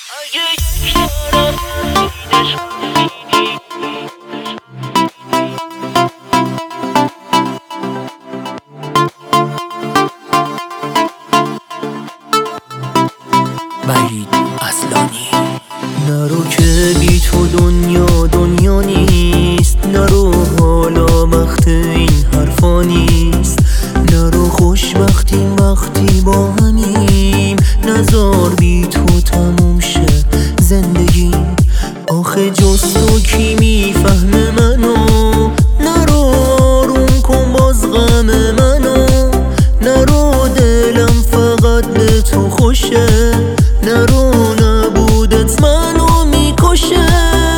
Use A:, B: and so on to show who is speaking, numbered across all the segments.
A: وحید اصلانی. نرو که بی تو دنیا نیست، نرو حالا وقت این حرفا نیست، نرو خوشبختیم وقتی با همیم، نزار بی تو تموم شه زندگی. آخه جز تو کی میفهمه منو، نرو آروم کن باز غم منو، نرو دلم فقط به تو خوشه، نرو نبودت منو میکشه.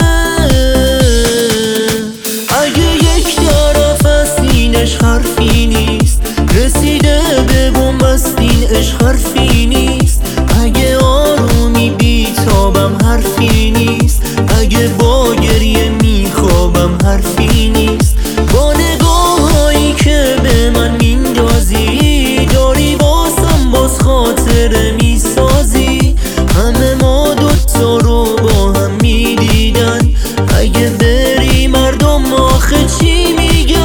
A: اگه یک طرف از این عشق حرفی نیست، رسیده به بنبست این عشق حرفی نیست. اگه آرومی بیتابم حرفی نیست، اگه با گریه میخوابم حرفی نیست. با نگاهایی که به من میندازی، داری باسم باز خاطره میسازی. همه ما دوتا رو با هم میدیدن، اگه بری مردم آخه چی میگن؟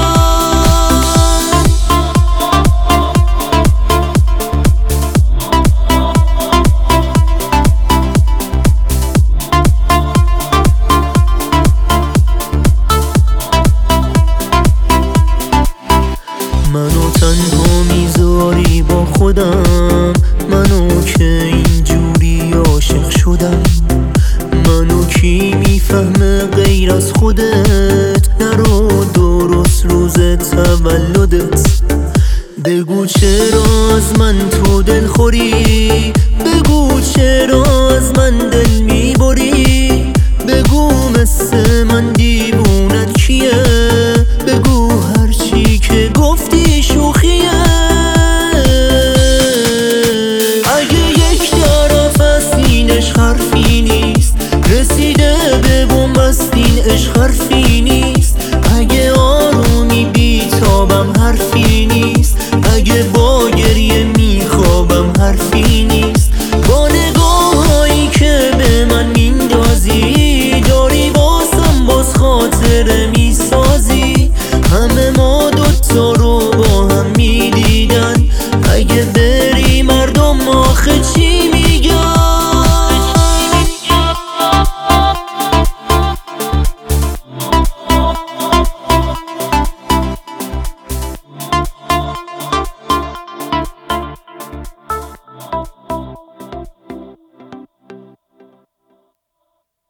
A: منو تنها میذاری با خودم، منو که اینجوری عاشق شدم. منو کی میفهمه غیر از خودت، نرو درست روز تولدت. بگو چرا از من تو دلخوری،